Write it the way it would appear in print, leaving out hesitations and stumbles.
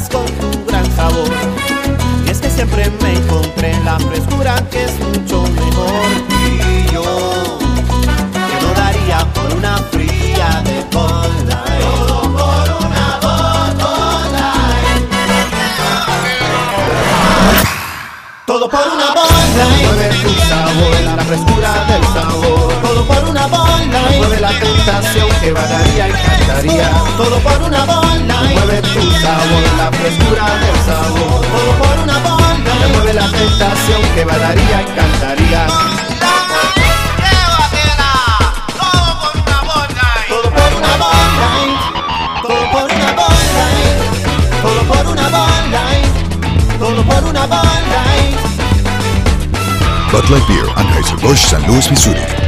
botellas con tu gran sabor. Y es que siempre me encontré la frescura que es mucho mejor. Y yo que no daría por una fría de Bud Light. Todo por una Bud Light. Todo por una Bud Light. Mueve tu sabor, la frescura del sabor. Todo por una Bud Light. Mueve la tentación que vagaría y cantaría. Todo por una Bud Light. Mueve tu sabor, la frescura del sabor. Todo por una Bud Light. Mueve la tentación que vagaría y cantaría. Todo por una Bud Light. Todo por una Bud Light. Todo por una Bud Light. Todo por una Bud Light. Bud Light Beer, Anheuser-Busch, San Luis, Missouri.